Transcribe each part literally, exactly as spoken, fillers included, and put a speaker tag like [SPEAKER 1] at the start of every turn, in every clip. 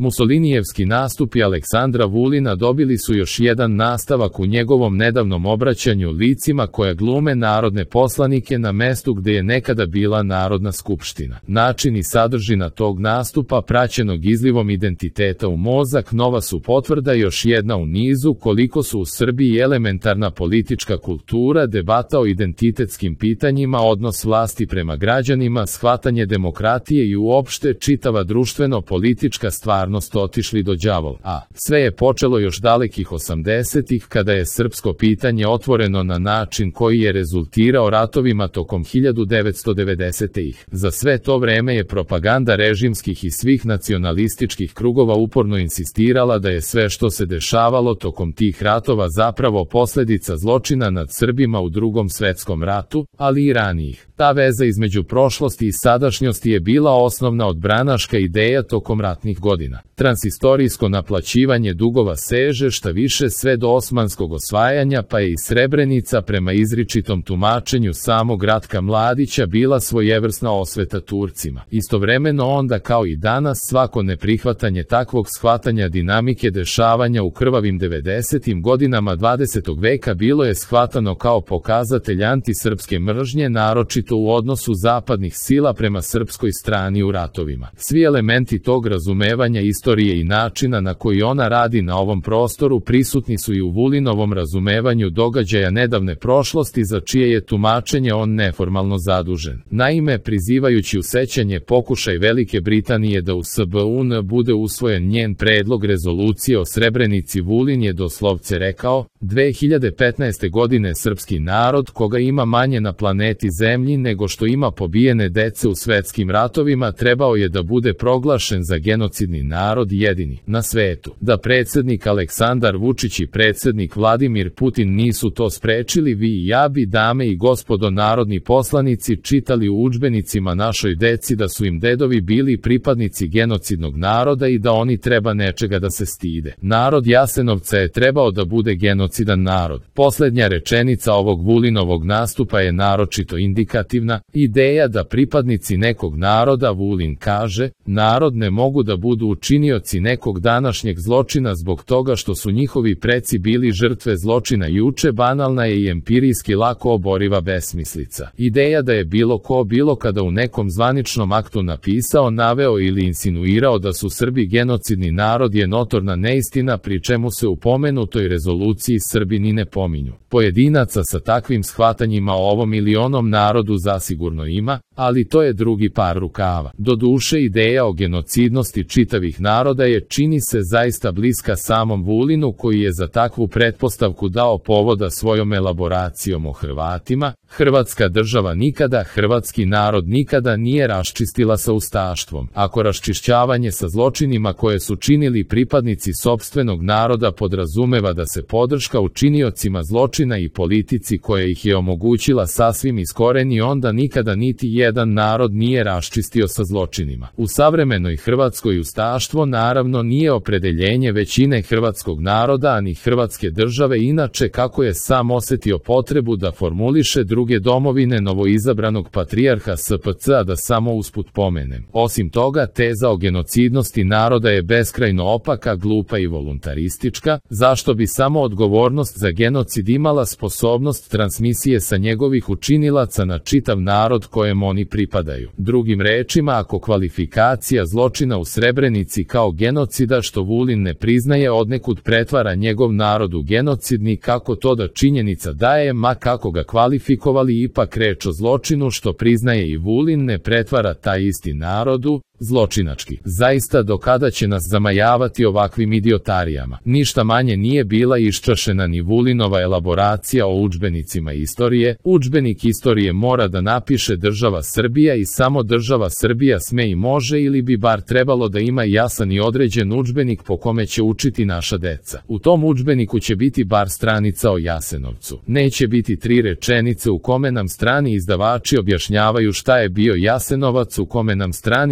[SPEAKER 1] Mussolinijevski nastupi Aleksandra Vulina dobili su još jedan nastavak u njegovom nedavnom obraćanju licima koja glume narodne poslanike na mestu gde je nekada bila Narodna skupština. Način i sadržina tog nastupa, praćenog izlivom identiteta u mozak, nova su potvrda još jedna u nizu koliko su u Srbiji elementarna politička kultura, debata o identitetskim pitanjima, odnos vlasti prema građanima, shvatanje demokratije i uopšte čitava društveno-politička stvarnost otišli do đavola. A sve je počelo još dalekih osamdesetih kada je srpsko pitanje otvoreno na način koji je rezultirao ratovima tokom hiljadu devetsto devedesetih. Za sve to vreme je propaganda režimskih i svih nacionalističkih krugova uporno insistirala da je sve što se dešavalo tokom tih ratova zapravo posledica zločina nad Srbima u Drugom svetskom ratu, ali i ranijih. Ta veza između prošlosti i sadašnjosti je bila osnovna odbranaška ideja tokom ratnih godina. Transistorijsko naplaćivanje dugova seže šta više sve do osmanskog osvajanja, pa je i Srebrenica prema izričitom tumačenju samog Ratka Mladića bila svojevrsna osveta Turcima. Istovremeno onda kao i danas svako neprihvatanje takvog shvatanja dinamike dešavanja u krvavim devedesetim godinama dvadesetog veka bilo je shvatano kao pokazatelj antisrpske mržnje, naročito u odnosu zapadnih sila prema srpskoj strani u ratovima. Svi elementi tog razumevanja istorije i načina na koji ona radi na ovom prostoru prisutni su i u Vulinovom razumevanju događaja nedavne prošlosti za čije je tumačenje on neformalno zadužen. Naime, prizivajući u sećanje pokušaj Velike Britanije da u S B U N bude usvojen njen predlog rezolucije o Srebrenici, Vulin je doslovce rekao: dve hiljade petnaeste. godine srpski narod, koga ima manje na planeti Zemlji nego što ima pobijene dece u svetskim ratovima, trebao je da bude proglašen za genocidni narod jedini na svetu. Da predsednik Aleksandar Vučić i predsednik Vladimir Putin nisu to sprečili, vi i ja bi, dame i gospodo narodni poslanici, čitali u udžbenicima našoj deci da su im dedovi bili pripadnici genocidnog naroda i da oni treba nečega da se stide. Narod Jasenovca je trebao da bude genocidan narod. Poslednja rečenica ovog Vulinovog nastupa je naročito indikativna. Ideja da pripadnici nekog naroda, Vulin kaže, narod ne mogu da budu učinioci nekog današnjeg zločina zbog toga što su njihovi preci bili žrtve zločina juče, banalna je i empirijski lako oboriva besmislica. Ideja da je bilo ko bilo kada u nekom zvaničnom aktu napisao, naveo ili insinuirao da su Srbi genocidni narod je notorna neistina, pri čemu se u pomenutoj rezoluciji Srbi ni ne pominju. Pojedinaca sa takvim shvatanjima o ovom ili onom narodu zasigurno ima, ali to je drugi par rukava. Doduše, ideja o genocidnosti čitavih naroda je, čini se, zaista bliska samom Vulinu, koji je za takvu pretpostavku dao povoda svojom elaboracijom o Hrvatima. Hrvatska država nikada, hrvatski narod nikada nije raščistila sa ustaštvom. Ako raščišćavanje sa zločinima koje su činili pripadnici sopstvenog naroda podrazumeva da se podrška učiniocima zločina i politici koja ih je omogućila sasvim iskoreni, onda nikada niti jedan narod nije raščistio sa zločinima. U savremenoj Hrvatskoj ustaštvo naravno nije opredeljenje većine hrvatskog naroda ani hrvatske države, inače kako je sam osetio potrebu da formuliše druge domovine novoizabranog patrijarha S P C, a da samo usput pomenem. Osim toga, teza o genocidnosti naroda je beskrajno opaka, glupa i voluntaristička, zašto bi samo odgovornost za genocid imala sposobnost transmisije sa njegovih učinilaca na čitav narod kojem oni pripadaju. Drugim rečima, ako kvalifikacija zločina u Srebrenici kao genocida, što Vulin ne priznaje, odnekud pretvara njegov narod u genocidni, kako to da činjenica daje, ma kako ga kvalifikovali, ipak reč o zločinu, što priznaje i Vulin, ne pretvara taj isti narod u zločinački. Zaista, do kada će nas zamajavati ovakvim idiotarijama? Ništa manje nije bila iščašena ni Vulinova elaboracija o udžbenicima istorije. Udžbenik istorije mora da napiše država Srbija i samo država Srbija sme i može, ili bi bar trebalo da ima jasan i određen udžbenik po kome će učiti naša deca. U tom udžbeniku će biti bar stranica o Jasenovcu. Neće biti tri rečenice u kome nam strani izdavači objašnjavaju šta je bio Jasenovac, u kome nam strani izdavači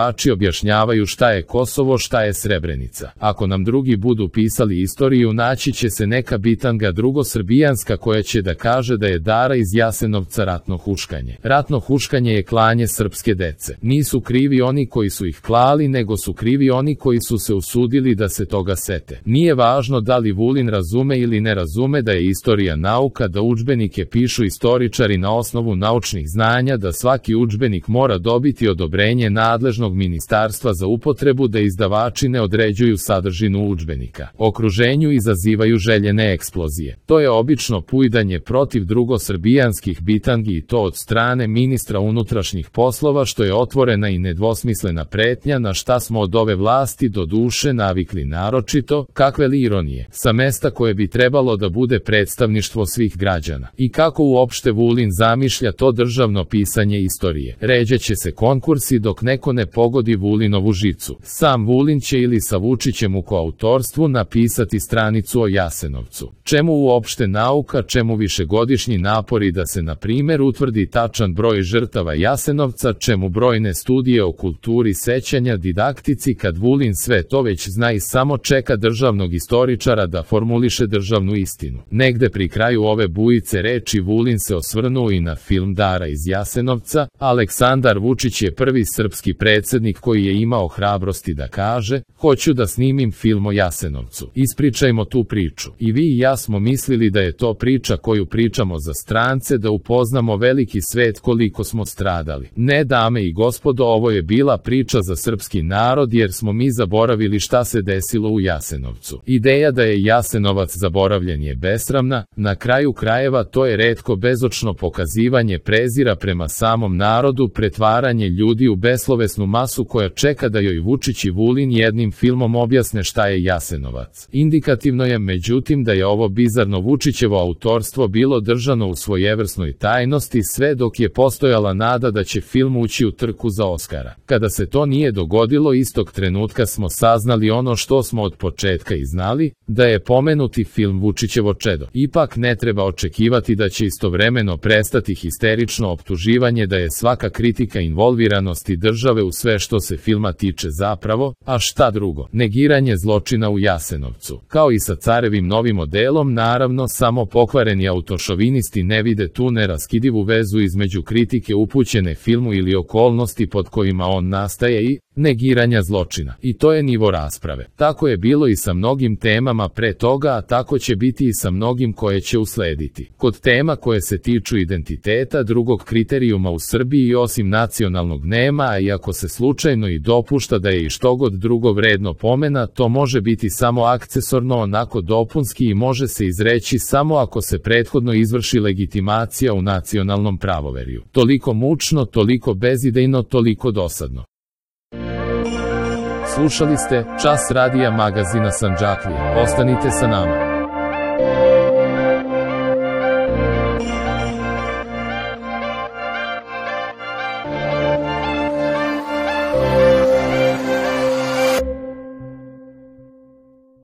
[SPEAKER 1] izdavači objašnjavaju šta je Kosovo, šta je Srebrenica. Ako nam drugi budu pisali istoriju, naći će se neka bitanga drugosrbijanska koja će da kaže da je Dara iz Jasenovca ratno huškanje. Ratno huškanje je klanje srpske dece. Nisu krivi oni koji su ih klali, nego su krivi oni koji su se usudili da se toga sete. Nije važno da li Vulin razume ili ne razume da je istorija nauka, da udžbenike pišu istoričari na osnovu naučnih znanja, da svaki udžbenik mora dobiti odobrenje nadležnog ministarstva za upotrebu, da izdavači ne određuju sadržinu udžbenika. Okruženju izazivaju željene eksplozije. To je obično pujdanje protiv drugosrbijanskih bitangi i to od strane ministra unutrašnjih poslova, što je otvorena i nedvosmislena pretnja na šta smo od ove vlasti do duše navikli, naročito, kakve li ironije, sa mesta koje bi trebalo da bude predstavništvo svih građana. I kako uopšte Vulin zamišlja to državno pisanje istorije? Ređaće se konkursi dok neko ne pogodi Vulinovu žicu. Sam Vulin će ili sa Vučićem u koautorstvu napisati stranicu o Jasenovcu. Čemu uopšte nauka, čemu višegodišnji napori da se na primjer utvrdi tačan broj žrtava Jasenovca, čemu brojne studije o kulturi sećanja, didaktici, kad Vulin sve to već zna i samo čeka državnog istoričara da formuliše državnu istinu. Negde pri kraju ove bujice reči Vulin se osvrnuo i na film Dara iz Jasenovca. Aleksandar Vučić je prvi srpski predsjednik koji je imao hrabrosti da kaže: hoću da snimim film o Jasenovcu. Ispričajmo tu priču. I vi i ja smo mislili da je to priča koju pričamo za strance, da upoznamo veliki svet koliko smo stradali. Ne, dame i gospodo, ovo je bila priča za srpski narod, jer smo mi zaboravili šta se desilo u Jasenovcu. Ideja da je Jasenovac zaboravljen je besramna. Na kraju krajeva to je retko bezočno pokazivanje prezira prema samom narodu, pretvaranje ljudi u beslovesnu masu koja čeka da joj Vučić i Vulin jednim filmom objasne šta je Jasenovac. Indikativno je međutim da je ovo bizarno Vučićevo autorstvo bilo držano u svojevrsnoj tajnosti sve dok je postojala nada da će film ući u trku za Oskara. Kada se to nije dogodilo, istog trenutka smo saznali ono što smo od početka i znali, da je pomenuti film Vučićevo čedo. Ipak ne treba očekivati da će istovremeno prestati histerično optuživanje da je svaka kritika involviranosti države u sve što se filma tiče zapravo, a šta drugo, negiranje zločina u Jasenovcu. Kao i sa Carevim novim modelom, naravno, samo pokvareni autošovinisti ne vide tu neraskidivu vezu između kritike upućene filmu ili okolnosti pod kojima on nastaje i negiranja zločina. I to je nivo rasprave. Tako je bilo i sa mnogim temama pre toga, a tako će biti i sa mnogim koje će uslediti. Kod tema koje se tiču identiteta, drugog kriterijuma u Srbiji osim nacionalnog nema, a iako se slučajno i dopušta da je i štogod drugo vredno pomena, to može biti samo akcesorno, onako dopunski, i može se izreći samo ako se prethodno izvrši legitimacija u nacionalnom pravoverju. Toliko mučno, toliko bezidejno, toliko dosadno. Slušali ste Čas radija magazina Sandžaklija. Ostanite sa nama.